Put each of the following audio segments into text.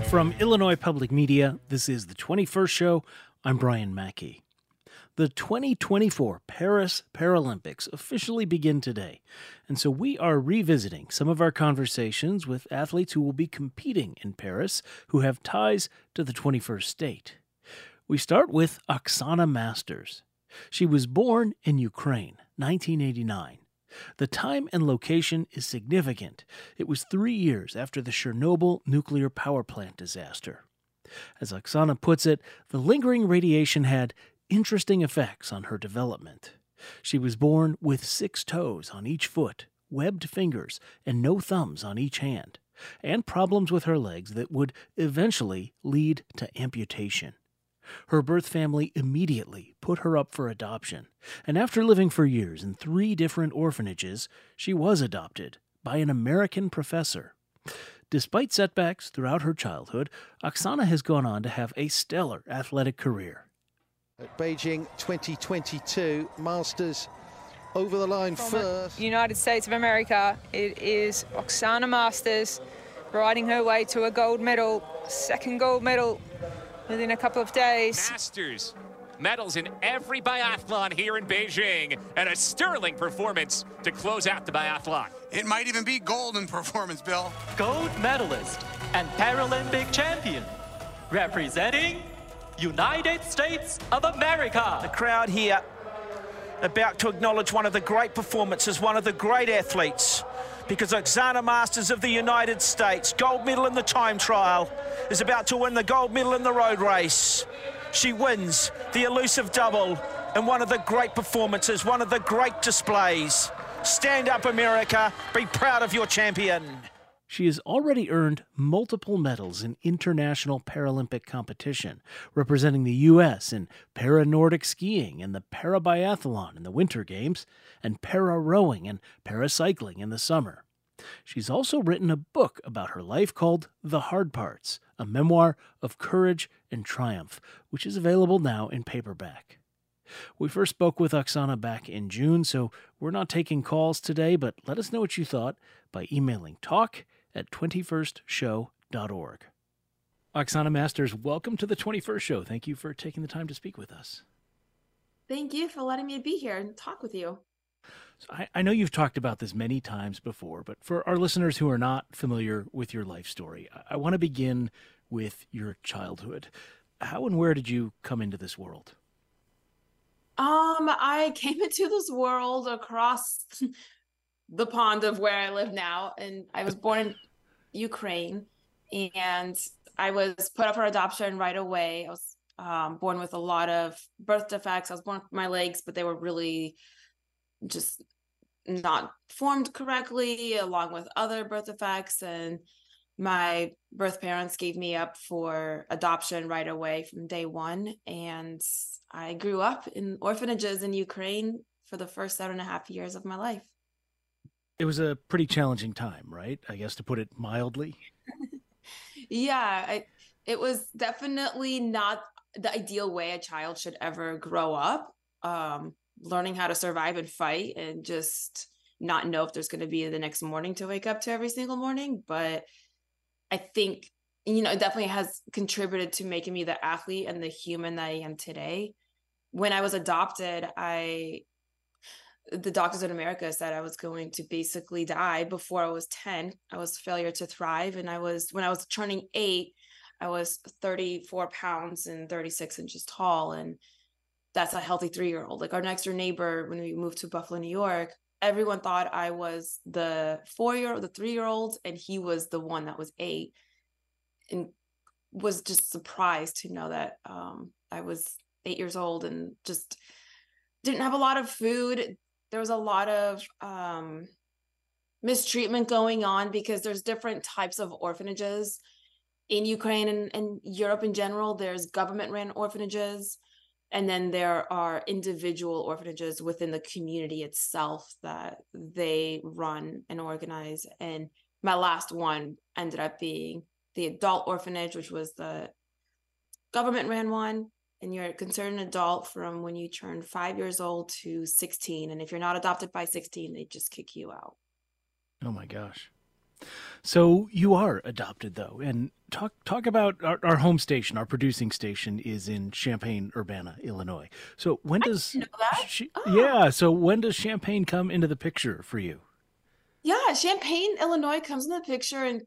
From Illinois Public Media, this is The 21st Show. I'm Brian Mackey. The 2024 Paris Paralympics officially begin today, and so we are revisiting some of our conversations with athletes who will be competing in Paris who have ties to the 21st state. We start with Oksana Masters. She was born in Ukraine, 1989. The time and location is significant. It was 3 years after the Chernobyl nuclear power plant disaster. As Oksana puts it, the lingering radiation had interesting effects on her development. She was born with 6 toes on each foot, webbed fingers, and no thumbs on each hand, and problems with her legs that would eventually lead to amputation. Her birth family immediately put her up for adoption, and after living for years in 3 different orphanages, she was adopted by an American professor. Despite setbacks throughout her childhood, Oksana has gone on to have a stellar athletic career. At Beijing 2022, Masters over the line first. United States of America, it is Oksana Masters riding her way to a gold medal, second gold medal within a couple of days. Masters medals in every biathlon here in Beijing, and a sterling performance to close out the biathlon. It might even be golden performance, Bill. Gold medalist and Paralympic champion, representing United States of America. The crowd here about to acknowledge one of the great performances, one of the great athletes, because Oksana Masters of the United States, gold medal in the time trial, is about to win the gold medal in the road race. She wins the elusive double in one of the great performances, one of the great displays. Stand up, America. Be proud of your champion. She has already earned multiple medals in international Paralympic competition, representing the U.S. in para-Nordic skiing and the para-biathlon in the Winter Games, and para-rowing and paracycling in the summer. She's also written a book about her life called The Hard Parts, a memoir of courage and triumph, which is available now in paperback. We first spoke with Oksana back in June, so we're not taking calls today, but let us know what you thought by emailing talk@21stshow.org. Oksana Masters, welcome to the 21st Show. Thank you for taking the time to speak with us. Thank you for letting me be here and talk with you. So I know you've talked about this many times before, but for our listeners who are not familiar with your life story, I want to begin with your childhood. How and where did you come into this world? I came into this world across the pond of where I live now, and I was born in Ukraine, and I was put up for adoption right away. I was born with a lot of birth defects. I was born with my legs, but they were really just not formed correctly, along with other birth defects, and my birth parents gave me up for adoption right away from day one, and I grew up in orphanages in Ukraine for the first 7.5 years of my life. It was a pretty challenging time, right? I guess, to put it mildly. Yeah, it was definitely not the ideal way a child should ever grow up, learning how to survive and fight and just not know if there's going to be the next morning to wake up to every single morning. But I think, it definitely has contributed to making me the athlete and the human that I am today. When I was adopted, the doctors in America said I was going to basically die before I was 10. I was failure to thrive. And when I was turning 8, I was 34 pounds and 36 inches tall. And that's a healthy 3-year-old. Like our next door neighbor, when we moved to Buffalo, New York, everyone thought I was the 3-year-old, and he was the one that was 8, and was just surprised to know that I was 8 years old and just didn't have a lot of food. There was a lot of mistreatment going on because there's different types of orphanages in Ukraine and Europe in general. There's government-run orphanages, and then there are individual orphanages within the community itself that they run and organize. And my last one ended up being the adult orphanage, which was the government-ran one. And you're considered an adult from when you turn 5 years old to 16. And if you're not adopted by 16, they just kick you out. Oh my gosh. So you are adopted, though, and talk about our home station. Our producing station is in Champaign-Urbana, Illinois. So when does I didn't know that. yeah? So when does Champaign come into the picture for you? Yeah, Champaign, Illinois comes in the picture in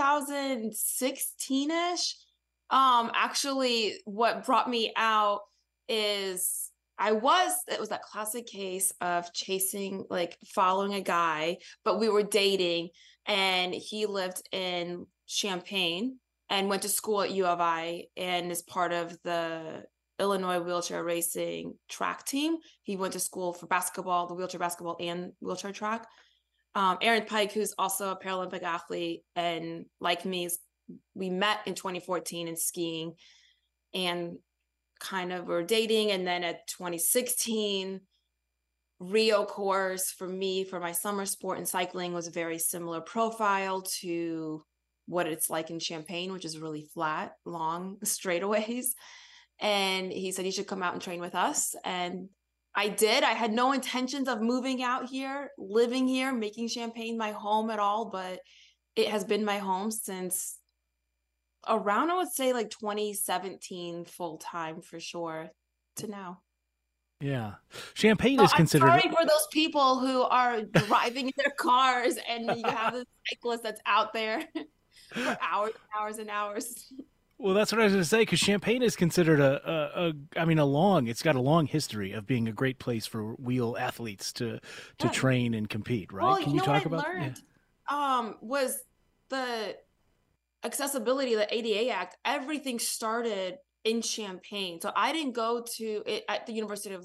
2016-ish. Actually, what brought me out is it was that classic case of chasing, like following a guy, but we were dating and he lived in Champaign and went to school at U of I and is part of the Illinois wheelchair racing track team. He went to school for basketball, the wheelchair basketball and wheelchair track. Aaron Pike, who's also a Paralympic athlete and like me, we met in 2014 in skiing and kind of were dating. And then at 2016, Rio course for me, for my summer sport and cycling was a very similar profile to what it's like in Champaign, which is really flat, long straightaways. And he said, you should come out and train with us. And I did. I had no intentions of moving out here, living here, making Champaign my home at all, but it has been my home since around, I would say like 2017 full time for sure to now. Yeah. Champaign is considered. I'm sorry for those people who are driving in their cars and you have this cyclist that's out there for hours and hours and hours. Well, that's what I was going to say, because Champaign is considered it's got a long history of being a great place for wheel athletes to train and compete, right? Well, Can you talk about that? Was the accessibility, the ADA Act, everything started in Champaign. So I didn't go to it at the University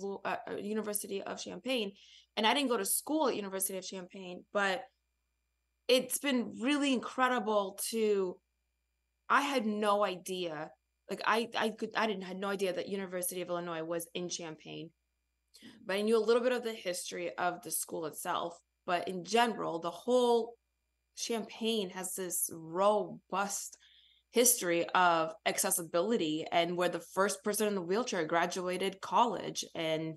of Champaign, and I didn't go to school at University of Champaign, but it's been really incredible I had no idea. Like I had no idea that University of Illinois was in Champaign, but I knew a little bit of the history of the school itself. But in general, the whole Champaign has this robust history of accessibility, and where the first person in the wheelchair graduated college, and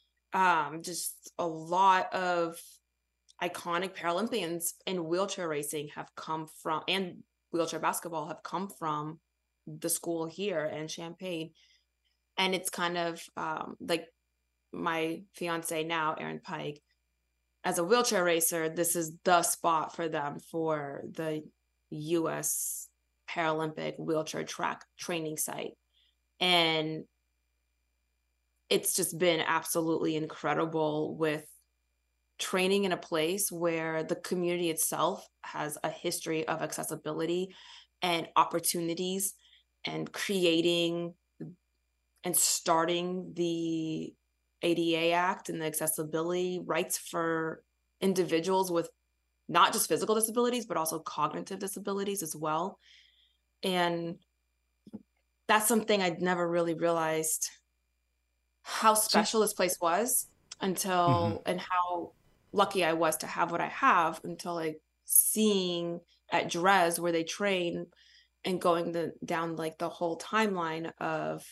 just a lot of iconic Paralympians in wheelchair racing have come from, and wheelchair basketball have come from the school here in Champaign. And it's kind of like my fiance now, Aaron Pike, as a wheelchair racer, this is the spot for them for the U.S. Paralympic wheelchair track training site. And it's just been absolutely incredible with training in a place where the community itself has a history of accessibility and opportunities, and creating and starting the ADA Act and the accessibility rights for individuals with not just physical disabilities, but also cognitive disabilities as well. And that's something I'd never really realized how special this place was until, and how lucky I was to have what I have, until like seeing at Dres where they train and going down like the whole timeline of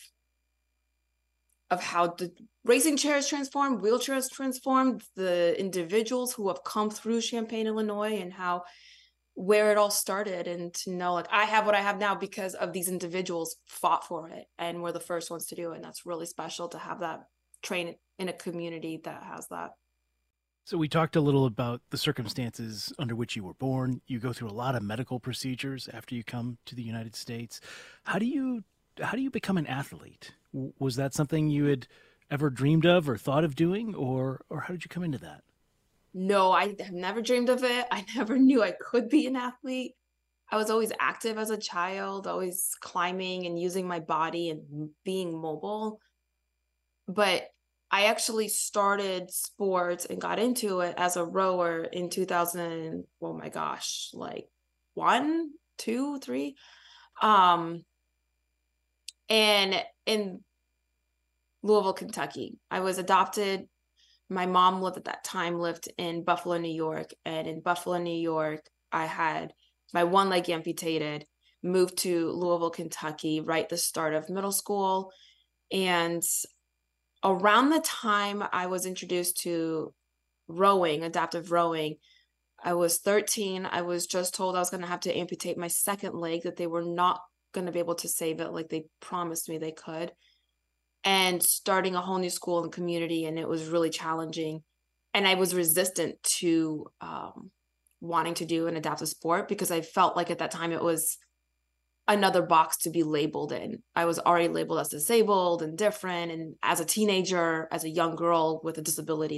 how the racing chairs transformed, wheelchairs transformed, the individuals who have come through Champaign, Illinois, and where it all started. And to know like I have what I have now because of these individuals fought for it and were the first ones to do it. And that's really special to have that train in a community that has that. So we talked a little about the circumstances under which you were born. You go through a lot of medical procedures after you come to the United States. How do you become an athlete? Was that something you had ever dreamed of or thought of doing, or how did you come into that? No, I have never dreamed of it. I never knew I could be an athlete. I was always active as a child, always climbing and using my body and being mobile. But I actually started sports and got into it as a rower in 2000. Oh my gosh, like 1, 2, 3. And in Louisville, Kentucky, I was adopted. My mom lived in Buffalo, New York. And in Buffalo, New York, I had my one leg amputated, moved to Louisville, Kentucky, right at the start of middle school. And around the time I was introduced to rowing, adaptive rowing, I was 13. I was just told I was going to have to amputate my second leg, that they were not going to be able to save it like they promised me they could. And starting a whole new school and community, and it was really challenging. And I was resistant to wanting to do an adaptive sport because I felt like at that time it was another box to be labeled in. I was already labeled as disabled and different. And as a teenager, as a young girl with a disability,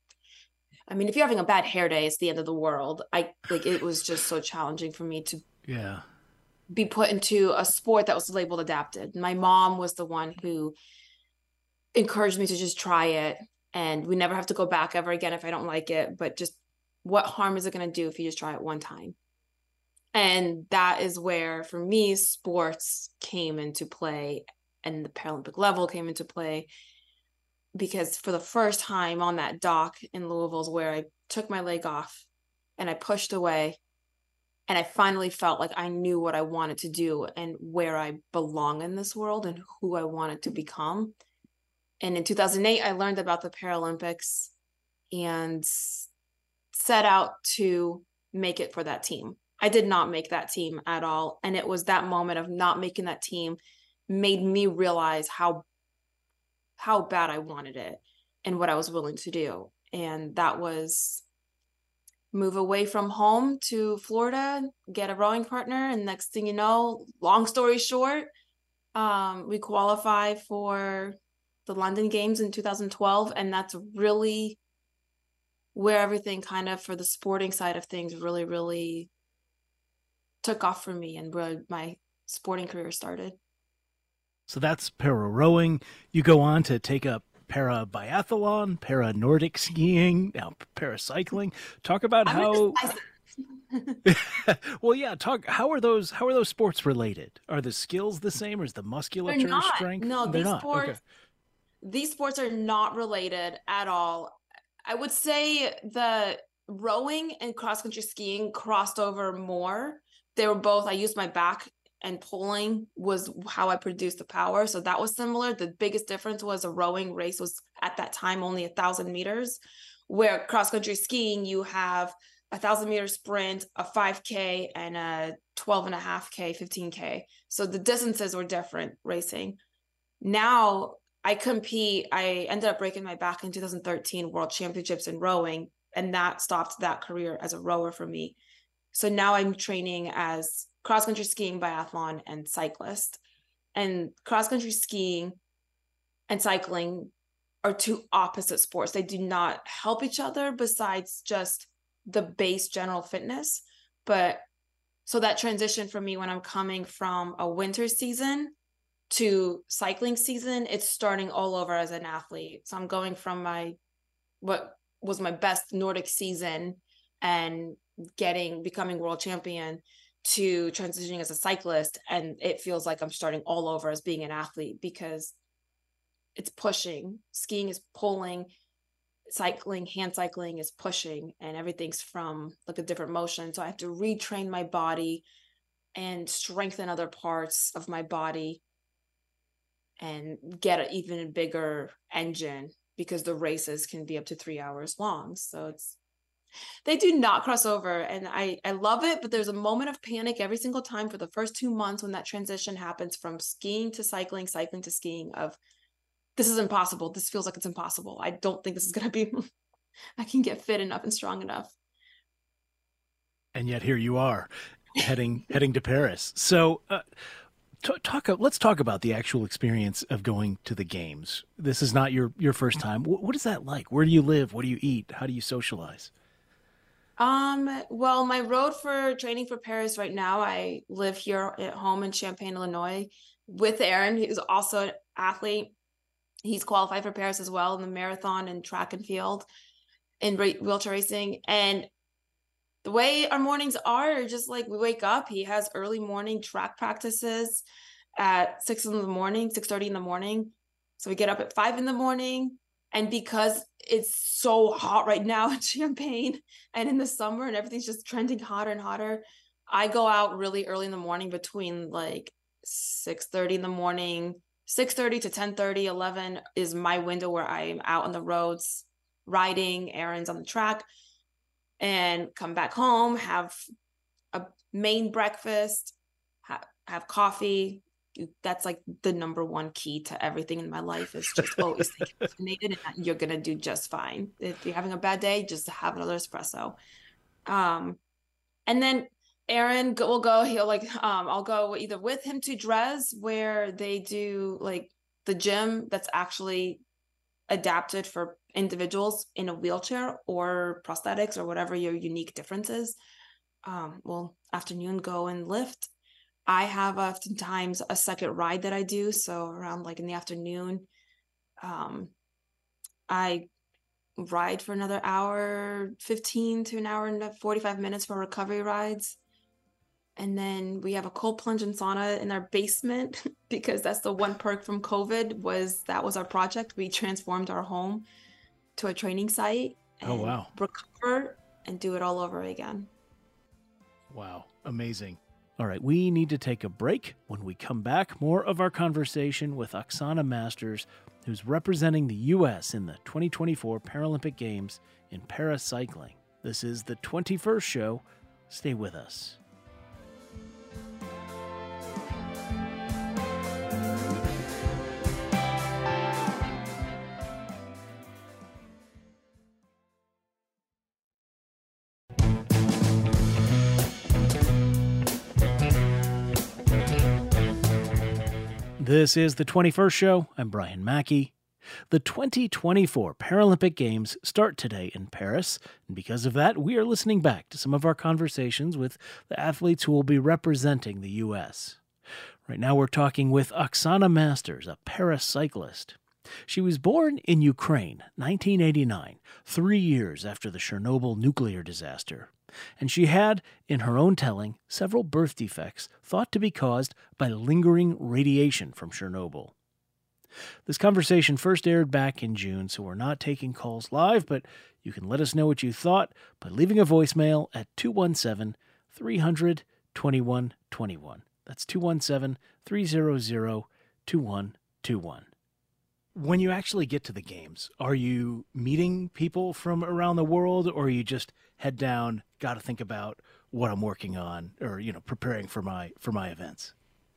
if you're having a bad hair day, it's the end of the world. It was just so challenging for me to be put into a sport that was labeled adapted. My mom was the one who encouraged me to just try it. And we never have to go back ever again if I don't like it. But just what harm is it going to do if you just try it one time? And that is where, for me, sports came into play and the Paralympic level came into play, because for the first time on that dock in Louisville is where I took my leg off and I pushed away, and I finally felt like I knew what I wanted to do and where I belong in this world and who I wanted to become. And in 2008, I learned about the Paralympics and set out to make it for that team. I did not make that team at all. And it was that moment of not making that team made me realize how bad I wanted it and what I was willing to do. And that was move away from home to Florida, get a rowing partner. And next thing you know, long story short, we qualify for the London Games in 2012. And that's really where everything kind of, for the sporting side of things, really, really took off for me and where my sporting career started. So that's para rowing. You go on to take up para biathlon, para Nordic skiing, now paracycling. Talk about how. Well, yeah. How are those sports related? Are the skills the same, or is the musculature strength? No, they're not. These sports are not related at all. I would say the rowing and cross country skiing crossed over more. They were both, I used my back, and pulling was how I produced the power. So that was similar. The biggest difference was a rowing race was at that time only 1,000 meters, where cross-country skiing, you have 1,000-meter sprint, a 5K, and a 12.5K, 15K. So the distances were different racing. Now I compete. I ended up breaking my back in 2013 World Championships in rowing, and that stopped that career as a rower for me. So now I'm training as cross-country skiing, biathlon, and cyclist. And cross-country skiing and cycling are two opposite sports. They do not help each other besides just the base general fitness. But so that transition for me, when I'm coming from a winter season to cycling season, it's starting all over as an athlete. So I'm going from what was my best Nordic season and becoming world champion to transitioning as a cyclist. And it feels like I'm starting all over as being an athlete, because it's pushing. Skiing is pulling, cycling, hand cycling is pushing, and everything's from like a different motion. So I have to retrain my body and strengthen other parts of my body and get an even bigger engine, because the races can be up to 3 hours long. So they do not cross over, and I love it, but there's a moment of panic every single time for the first 2 months when that transition happens from skiing to cycling to skiing, of this is impossible. This feels like it's impossible. I don't think this is going to be, I can get fit enough and strong enough. And yet here you are heading to Paris. So let's talk about the actual experience of going to the games. This is not your first time. What is that like? Where do you live? What do you eat? How do you socialize? Well, my road for training for Paris right now, I live here at home in Champaign, Illinois, with Aaron, who's also an athlete. He's qualified for Paris as well in the marathon and track and field in wheelchair racing. And the way our mornings are just like, we wake up, he has early morning track practices at 6:30 in the morning. So we get up at 5 in the morning. And because it's so hot right now in Champaign and in the summer and everything's just trending hotter and hotter, I go out really early in the morning between like 6:30 in the morning, 6:30 to 10:30, 11 is my window where I'm out on the roads riding, errands on the track. and come back home, have a main breakfast, have coffee. That's like the number one key to everything in my life, is just always stay caffeinated, and you're going to do just fine. If you're having a bad day, just have another espresso. And then Aaron will go, I'll go either with him to Dres, where they do like the gym that's actually adapted for individuals in a wheelchair or prosthetics or whatever your unique difference is. Afternoon go and lift. I have oftentimes a second ride that I do. So around like in the afternoon, I ride for another hour, 15 to an hour and 45 minutes for recovery rides. And then we have a cold plunge and sauna in our basement, because that's the one perk from COVID that was our project. We transformed our home to a training site. And oh, wow. Recover and do it all over again. Wow. Amazing. All right. We need to take a break. When we come back, more of our conversation with Oksana Masters, who's representing the U.S. in the 2024 Paralympic Games in paracycling. This is the 21st show. Stay with us. This is the 21st show. I'm Brian Mackey. The 2024 Paralympic Games start today in Paris, and because of that, we are listening back to some of our conversations with the athletes who will be representing the U.S. Right now we're talking with Oksana Masters, a paracyclist. She was born in Ukraine, 1989, 3 years after the Chernobyl nuclear disaster. And she had, in her own telling, several birth defects thought to be caused by lingering radiation from Chernobyl. This conversation first aired back in June, so we're not taking calls live, but you can let us know what you thought by leaving a voicemail at 217-300-2121. That's 217-300-2121. When you actually get to the games, are you meeting people from around the world, or are you just head down, got to think about what I'm working on, or, preparing for my events?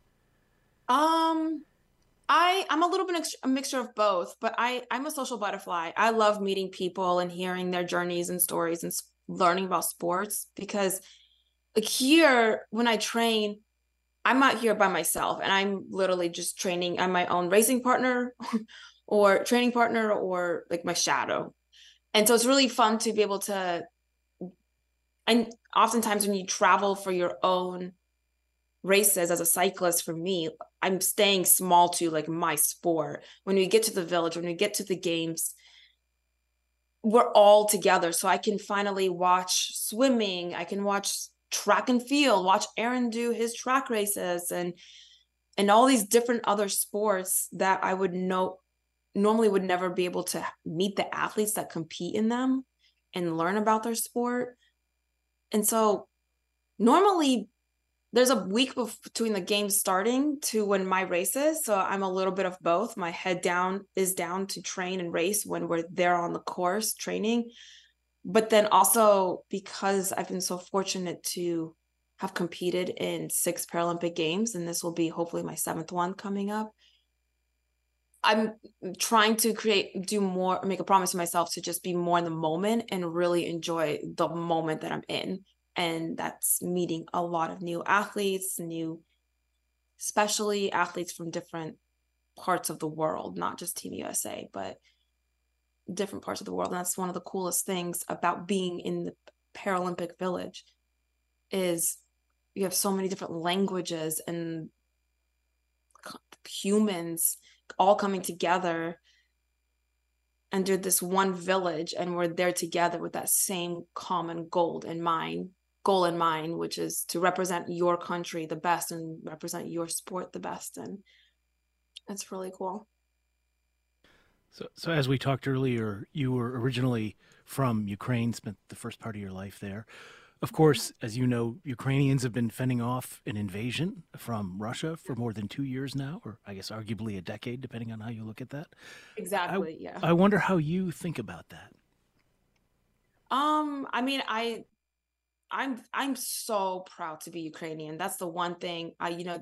I'm a little bit a mixture of both, but I'm a social butterfly. I love meeting people and hearing their journeys and stories and learning about sports, because like here, when I train, I'm not here by myself, and I'm literally just training. I'm my own racing partner or training partner, or like my shadow. And so it's really fun to be able to, and oftentimes when you travel for your own races as a cyclist, for me, I'm staying small to like my sport. When we get to the village, when we get to the games, we're all together. So I can finally watch swimming. I can watch track and field, watch Aaron do his track races, and all these different other sports that I would normally would never be able to meet the athletes that compete in them and learn about their sport. And so normally there's a week between the games starting to when my race is. So I'm a little bit of both. My head is down to train and race when we're there on the course training. But then also, because I've been so fortunate to have competed in 6 Paralympic Games, and this will be hopefully my 7th one coming up, I'm trying to make a promise to myself to just be more in the moment and really enjoy the moment that I'm in. And that's meeting a lot of new athletes, especially athletes from different parts of the world, not just Team USA, but different parts of the world. And that's one of the coolest things about being in the Paralympic Village, is you have so many different languages and humans all coming together under this one village, and we're there together with that same common goal in mind, which is to represent your country the best and represent your sport the best. And it's really cool. So as we talked earlier, you were originally from Ukraine, spent the first part of your life there. Of course, as you know, Ukrainians have been fending off an invasion from Russia for more than 2 years now, or I guess arguably a decade, depending on how you look at that. Exactly, yeah. I wonder how you think about that. I mean, I'm so proud to be Ukrainian. That's the one thing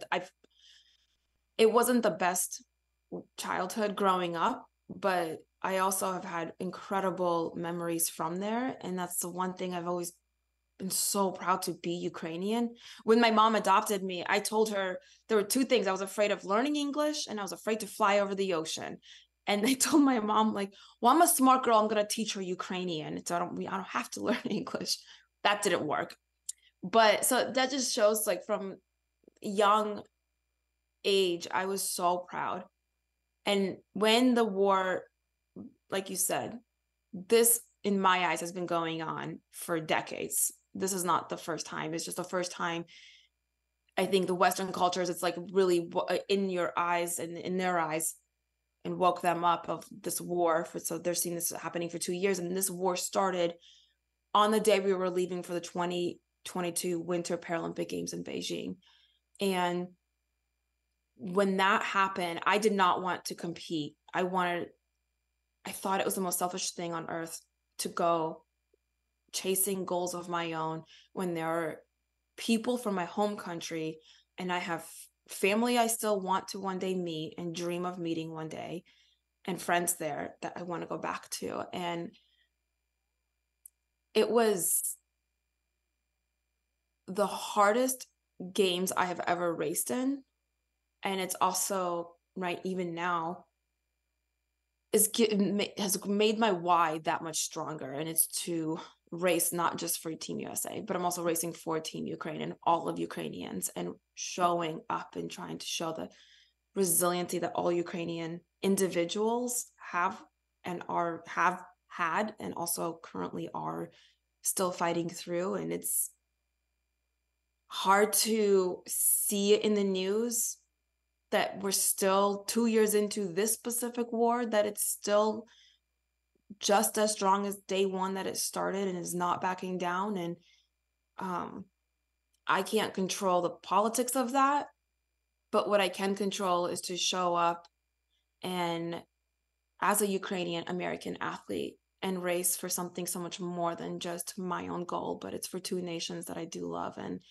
it wasn't the best childhood growing up, but I also have had incredible memories from there. And that's the one thing I've always been so proud to be Ukrainian. When my mom adopted me, I told her there were two things. I was afraid of learning English and I was afraid to fly over the ocean. And I told my mom, like, well, I'm a smart girl. I'm going to teach her Ukrainian. So I don't have to learn English. That didn't work. But so that just shows, like, from young age, I was so proud. And when the war, like you said, this, in my eyes, has been going on for decades. This is not the first time. It's just the first time. I think the Western cultures, it's like really in your eyes and in their eyes, and woke them up of this war. So they're seeing this happening for 2 years. And this war started on the day we were leaving for the 2022 Winter Paralympic Games in Beijing. And when that happened, I did not want to compete. I thought it was the most selfish thing on earth to go chasing goals of my own when there are people from my home country and I have family I still want to one day meet and dream of meeting one day, and friends there that I want to go back to. And it was the hardest games I have ever raced in. And it's also, right, even now, has made my why that much stronger. And it's to race not just for Team USA, but I'm also racing for Team Ukraine and all of Ukrainians, and showing up and trying to show the resiliency that all Ukrainian individuals have had and also currently are still fighting through. And it's hard to see it in the news that we're still 2 years into this specific war, that it's still just as strong as day one that it started and is not backing down. And I can't control the politics of that, but what I can control is to show up and, as a Ukrainian American athlete, and race for something so much more than just my own goal, but it's for two nations that I do love. And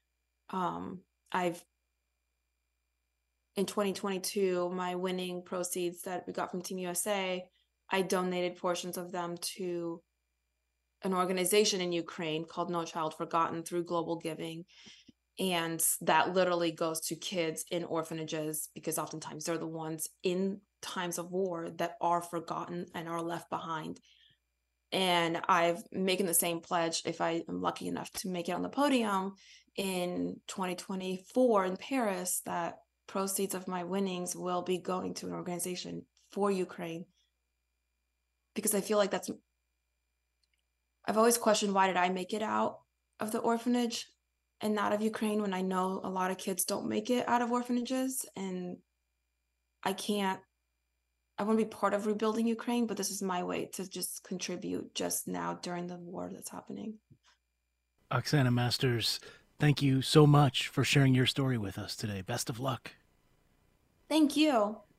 in 2022, my winning proceeds that we got from Team USA, I donated portions of them to an organization in Ukraine called No Child Forgotten through Global Giving. And that literally goes to kids in orphanages, because oftentimes they're the ones in times of war that are forgotten and are left behind. And I've making the same pledge, if I am lucky enough to make it on the podium in 2024 in Paris, that proceeds of my winnings will be going to an organization for Ukraine. Because I feel like I've always questioned, why did I make it out of the orphanage and not of Ukraine, when I know a lot of kids don't make it out of orphanages? And I want to be part of rebuilding Ukraine, but this is my way to just contribute just now during the war that's happening. Oksana Masters, thank you so much for sharing your story with us today. Best of luck. Thank you.